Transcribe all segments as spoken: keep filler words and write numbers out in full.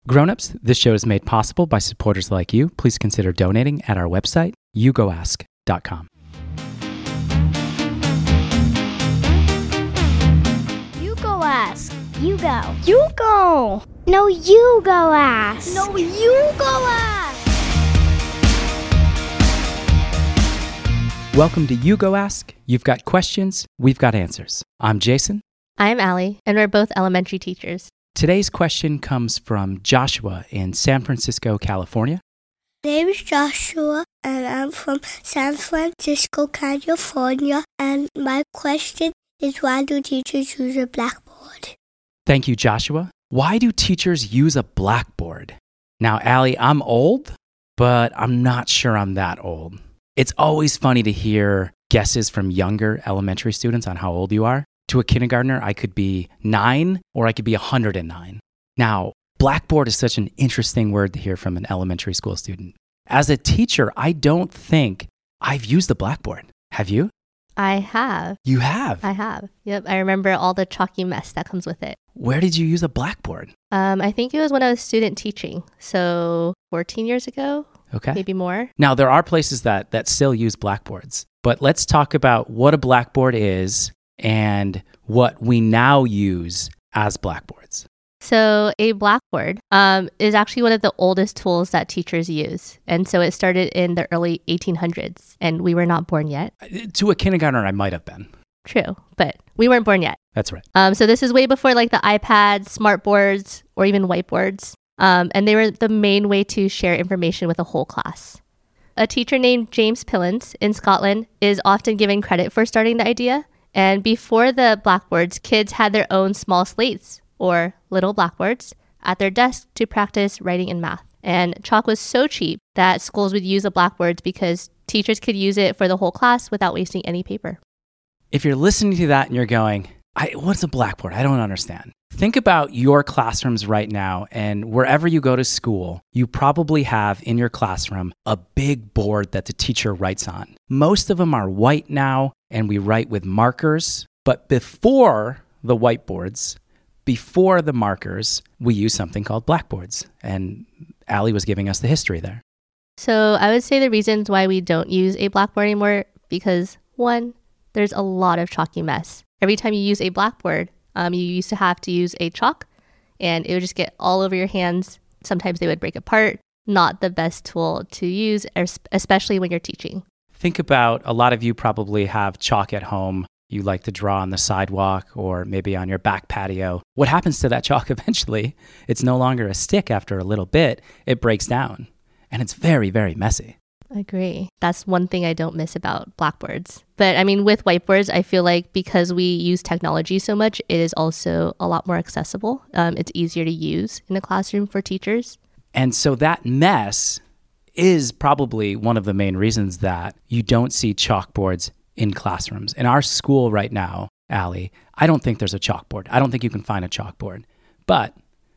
Grown-ups, this show is made possible by supporters like you. Please consider donating at our website, you go ask dot com. You go ask. You go. You go. No, you go ask. No, you go ask. Welcome to You Go Ask. You've got questions, we've got answers. I'm Jason. I'm Allie, and we're both elementary teachers. Today's question comes from Joshua in San Francisco, California. My name is Joshua, and I'm from San Francisco, California. And my question is, why do teachers use a blackboard? Thank you, Joshua. Why do teachers use a blackboard? Now, Allie, I'm old, but I'm not sure I'm that old. It's always funny to hear guesses from younger elementary students on how old you are. To a kindergartner, I could be nine or I could be one hundred nine. Now, blackboard is such an interesting word to hear from an elementary school student. As a teacher, I don't think I've used the blackboard. Have you? I have. You have? I have. Yep. I remember all the chalky mess that comes with it. Where did you use a blackboard? Um, I think it was when I was student teaching. So fourteen years ago, okay, maybe more. Now, there are places that, that still use blackboards, but let's talk about what a blackboard is and what we now use as blackboards. So a blackboard um, is actually one of the oldest tools that teachers use. And so it started in the early eighteen hundreds, and we were not born yet. To a kindergartner, I might have been. True, but we weren't born yet. That's right. Um, so this is way before like the iPads, smart boards, or even whiteboards. Um, and they were the main way to share information with a whole class. A teacher named James Pillins in Scotland is often given credit for starting the idea. And before the blackboards, kids had their own small slates or little blackboards at their desk to practice writing and math. And chalk was so cheap that schools would use the blackboards because teachers could use it for the whole class without wasting any paper. If you're listening to that and you're going, I, what's a blackboard? I don't understand. Think about your classrooms right now, and wherever you go to school, you probably have in your classroom a big board that the teacher writes on. Most of them are white now, and we write with markers. But before the whiteboards, before the markers, we use something called blackboards. And Allie was giving us the history there. So I would say the reasons why we don't use a blackboard anymore, because one, there's a lot of chalky mess. Every time you use a blackboard, um, you used to have to use a chalk, and it would just get all over your hands. Sometimes they would break apart. Not the best tool to use, especially when you're teaching. Think about, a lot of you probably have chalk at home. You like to draw on the sidewalk or maybe on your back patio. What happens to that chalk eventually? It's no longer a stick after a little bit. It breaks down, and it's very, very messy. I agree. That's one thing I don't miss about blackboards. But I mean, with whiteboards, I feel like because we use technology so much, it is also a lot more accessible. Um, it's easier to use in a classroom for teachers. And so that mess is probably one of the main reasons that you don't see chalkboards in classrooms. In our school right now, Allie, I don't think there's a chalkboard. I don't think you can find a chalkboard. But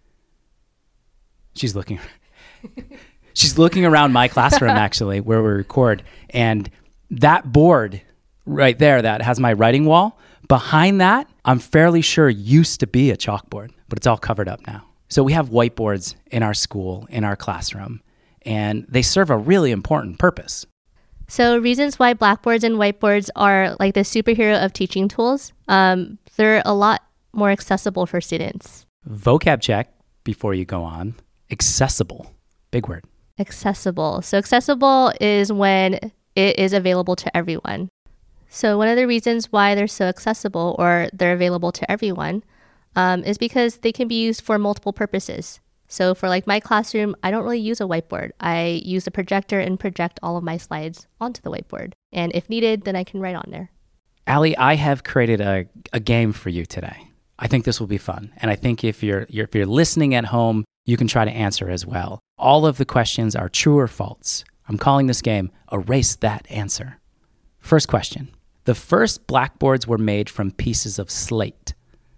she's looking... She's looking around my classroom, actually, where we record. And that board right there that has my writing wall, behind that, I'm fairly sure used to be a chalkboard, but it's all covered up now. So we have whiteboards in our school, in our classroom, and they serve a really important purpose. So reasons why blackboards and whiteboards are like the superhero of teaching tools, um, they're a lot more accessible for students. Vocab check before you go on. Accessible. Big word. Accessible. So accessible is when it is available to everyone. So one of the reasons why they're so accessible or they're available to everyone um, is because they can be used for multiple purposes. So for like my classroom, I don't really use a whiteboard. I use a projector and project all of my slides onto the whiteboard. And if needed, then I can write on there. Allie, I have created a, a game for you today. I think this will be fun. And I think if you're, you're if you're listening at home, you can try to answer as well. All of the questions are true or false. I'm calling this game Erase That Answer. First question. The first blackboards were made from pieces of slate.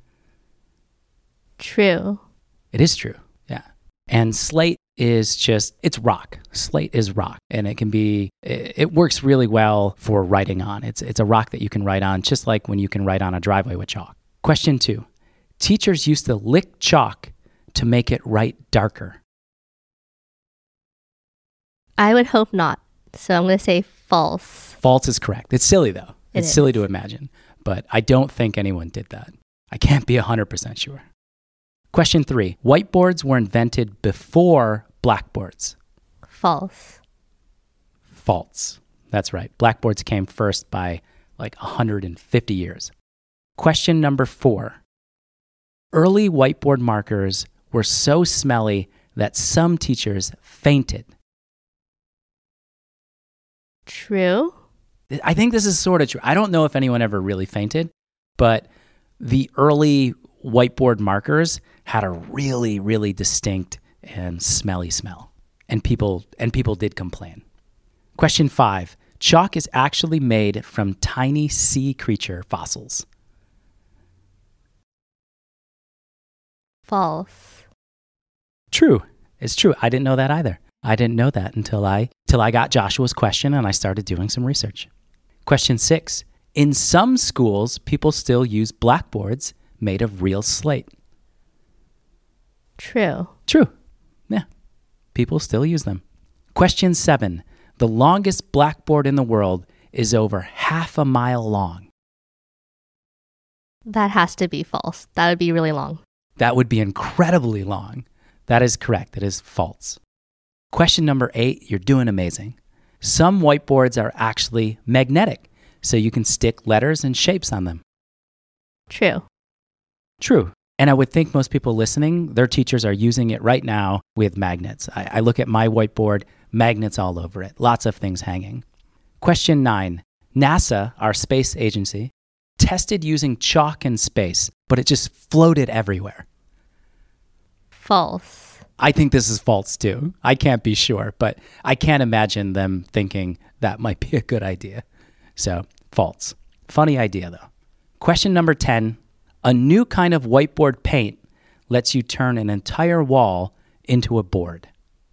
True. It is true, yeah. And slate is just, it's rock. Slate is rock. And it can be, it, it works really well for writing on. It's, it's a rock that you can write on, just like when you can write on a driveway with chalk. Question two. Teachers used to lick chalk to make it write darker. I would hope not. So I'm going to say false. False is correct. It's silly, though. It It's is. silly to imagine, but I don't think anyone did that. I can't be one hundred percent sure. Question three. Whiteboards were invented before blackboards. False. False. That's right. Blackboards came first by like one hundred fifty years. Question number four. Early whiteboard markers were so smelly that some teachers fainted. True. I think this is sort of true. I don't know if anyone ever really fainted, but the early whiteboard markers had a really, really distinct and smelly smell. And people and people did complain. Question five. Chalk is actually made from tiny sea creature fossils. False. True. It's true. I didn't know that either. I didn't know that until I till I got Joshua's question and I started doing some research. Question six. In some schools, people still use blackboards made of real slate. True. True. Yeah. People still use them. Question seven. The longest blackboard in the world is over half a mile long. That has to be false. That would be really long. That would be incredibly long. That is correct. It is false. Question number eight. You're doing amazing. Some whiteboards are actually magnetic, so you can stick letters and shapes on them. True. True. And I would think most people listening, their teachers are using it right now with magnets. I, I look at my whiteboard, magnets all over it, lots of things hanging. Question nine. NASA, our space agency, tested using chalk in space, but it just floated everywhere. False. I think this is false too. I can't be sure, but I can't imagine them thinking that might be a good idea. So, false. Funny idea though. Question number ten. A new kind of whiteboard paint lets you turn an entire wall into a board.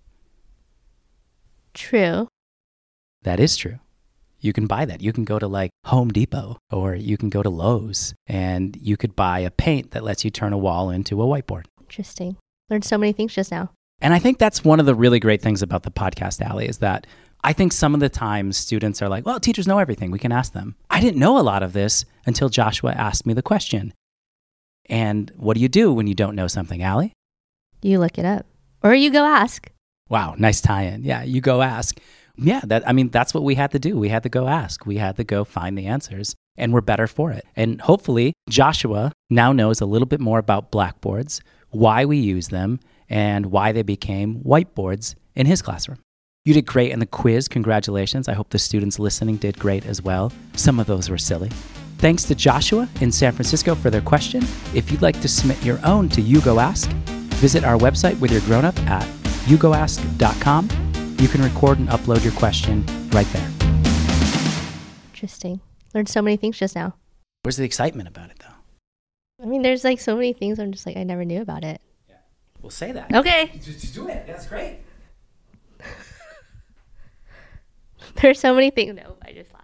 True. That is true. You can buy that. You can go to like Home Depot or you can go to Lowe's and you could buy a paint that lets you turn a wall into a whiteboard. Interesting. Learned so many things just now. And I think that's one of the really great things about the podcast, Allie, is that I think some of the times students are like, well, teachers know everything. We can ask them. I didn't know a lot of this until Joshua asked me the question. And what do you do when you don't know something, Allie? You look it up. Or you go ask. Wow, nice tie-in. Yeah, you go ask. Yeah, that I mean, that's what we had to do. We had to go ask. We had to go find the answers, and we're better for it. And hopefully, Joshua now knows a little bit more about blackboards, why we use them, and why they became whiteboards in his classroom. You did great in the quiz. Congratulations. I hope the students listening did great as well. Some of those were silly. Thanks to Joshua in San Francisco for their question. If you'd like to submit your own to You Go Ask, visit our website with your grown-up at you go ask dot com. You can record and upload your question right there. Interesting. Learned so many things just now. Where's the excitement about it, though? I mean, there's like so many things I'm just like, I never knew about it. Yeah. We'll say that. Okay. Just do it. That's great. There's so many things. No, I just laughed.